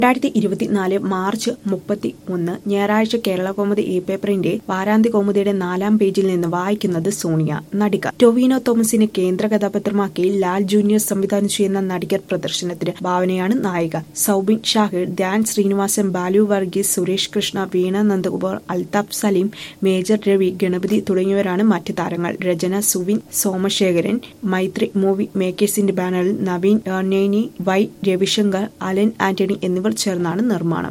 2024 March 31 ഞായറാഴ്ച കേരളകൗമുദി പേപ്പറിന്റെ വാരാന്ത്യ കൗമുദിയുടെ 4-ാം പേജിൽ നിന്ന് വായിക്കുന്നത് സോണിയ. നടിക ടൊവിനോ തോമസിനെ കേന്ദ്ര കഥാപാത്രമാക്കി ലാൽ ജൂനിയർ സംവിധാനം ചെയ്യുന്ന നടികർ പ്രദർശനത്തിന്. ഭാവനയാണ് നായിക. സൗബിൻ ഷാഹിർ, ധ്യാൻ ശ്രീനിവാസൻ, ബാലു വർഗീസ്, സുരേഷ് കൃഷ്ണ, വീണ നന്ദകുമാർ, അൽതാഫ് സലീം, മേജർ രവി, ഗണപതി തുടങ്ങിയവരാണ് മറ്റ് താരങ്ങൾ. രചന സുവിൻ സോമശേഖരൻ. മൈത്രി മൂവി മേക്കേഴ്സിന്റെ ബാനറിൽ നവീൻ നെയ്നി, വൈ രവിശങ്കർ, അലൻ ആന്റണി എന്നിവർ ചേർന്നാണ് നിർമ്മാണം.